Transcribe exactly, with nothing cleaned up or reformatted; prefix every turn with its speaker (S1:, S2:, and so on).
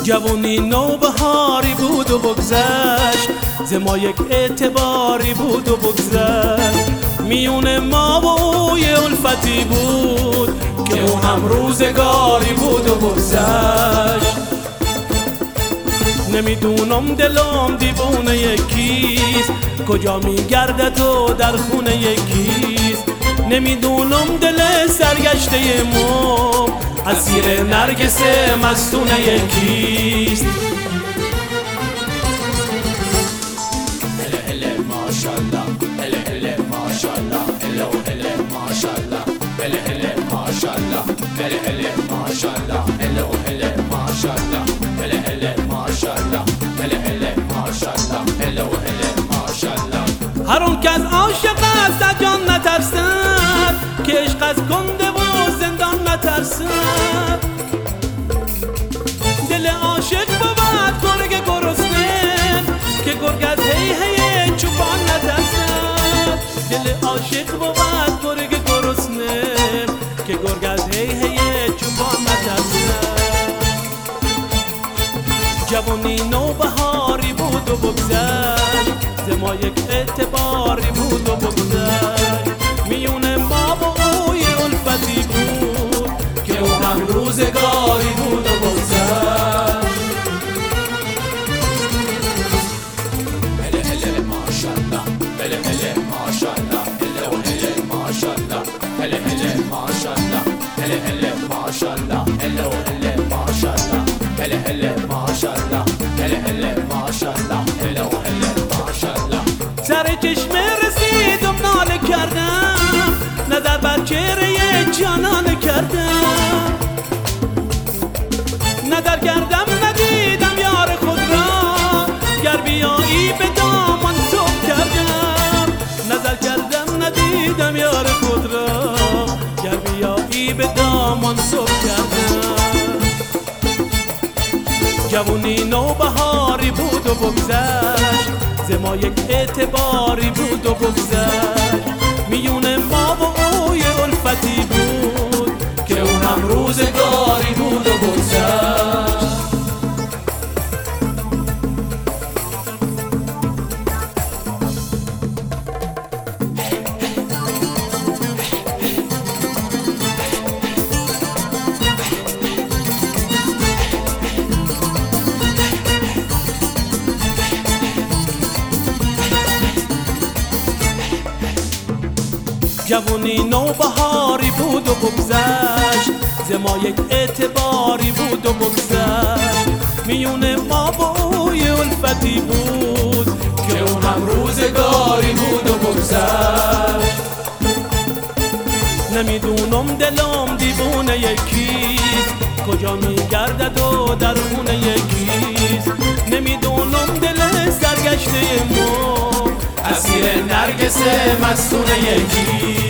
S1: جوونی نوبهاری بود و بگذشت، ز ما یک اعتباری بود و بگذشت. میون ما و اوی الفتی بود که اون هم روزگاری بود و بگذشت. نمیدونم دلم دیوونه یکیست، کجا میگردد و در خونه یکیست. نمیدونم دل سرگشته مو اسیر نرگس مستونه یکیست.
S2: هله هله ماشالله، هله هله ماشالله، هله هله ماشالله، هله هله ماشالله، هله هله ماشالله، هله هله ماشالله، هله هله ماشالله، هله هله ماشالله، هله هله ماشالله.
S1: هر اون که از عاشق است از جان نترسد، که عشق از کنده و زندان نترسد. دل عاشق بود گرگ گرسنه، که گرگ از هی هی چوپان نترسد. دل عاشق بود گرگ گرسنه، که گرگ از هی هی چوپان نترسد. جوانی نوبهاری بود و بگذشت، ز ما یک اعتباری بود و بگذشت. میون ما و اوی الفتی بود که او هم روزگاری بود و بگذشت.
S2: هله هله ماشالله، هله هله ماشالله، هله هله ماشالله، هله هله ماشالله، هله هله ماشالله، هله هله ماشالله، هله هله ماشالله، هله هله ماشالله، هله هله ماشالله.
S1: سر چشمه رسیدم ناله کردم، نظر بر چهره جانانه کردم. نظر کردم ندیدم یار خود را، گر بیایی به دامان صبح کردم. نظر کردم ندیدم یار خود را، گر بیایی به دامان صبح کردم. جوونی نوبهاری بود و بگذشت، ز ما یک اعتباری بود و بگذشت. میون ما و اوی الفتی بود که او هم روزگاری بود و بگذشت. جوونی نوبهاری بود و بگذشت، ز ما یک اعتباری بود و بگذشت. میون ما و اوی الفتی بود که اون هم روزگاری بود و بگذشت. نمیدونم دلم دیوونه یکیست، کجا میگردد و در خونه یکیست. نمیدونم دل سرگشته مو اسیر نرگس مستونه یکی.